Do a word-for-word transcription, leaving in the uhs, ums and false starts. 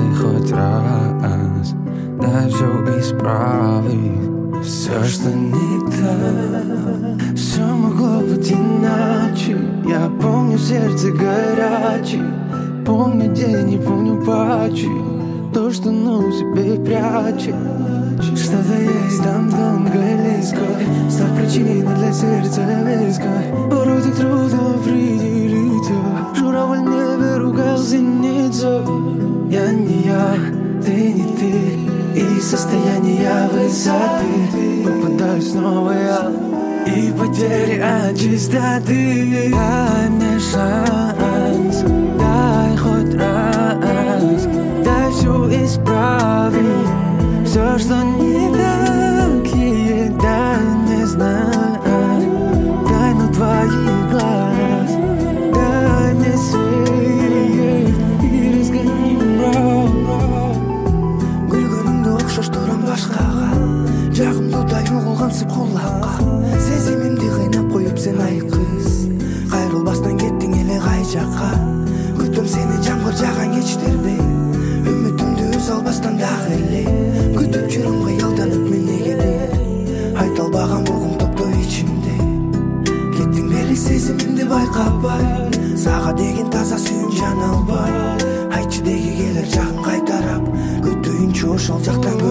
дай хоть раз, дай все исправить. Все, что не так, все могло быть иначе. Я помню сердце горячее, помню день и помню патчи. То, что на себе прячет. Что-то есть там тонко и близко, став причиной для сердца виска. Порой так трудно определиться. Журавль в небе ругал зеницу. Я не я, ты не ты, и состояние высоты. Попадаю снова я, и потери от чистоты. Дай мне шанс, дай хоть раз, дай все исправить. Все, что не так, и дай мне знать. Дай на твоих глаз, дай мне свет и разгони мрак. Гүлгөнүңдө окшош турам башкага, жагымдуудай угулгансып кулакка. Сезимимди кыйнап коюп сен айкыз, кайрылбастан кеттиң эле кай жакка. Күтөм сени жамгыр жаган кечтерде, үмүтүмдү үз албастан дагы эле. Күтүп жүрөм кыялданып мен негеде, айта албаган бугум топтоо ичимде. Кеттиң бели сезимимди байкабай, сага деген таза сүйүүн жана албай. Айтчы деги келер жагын кайтарап, күтүүнчү ошол жактан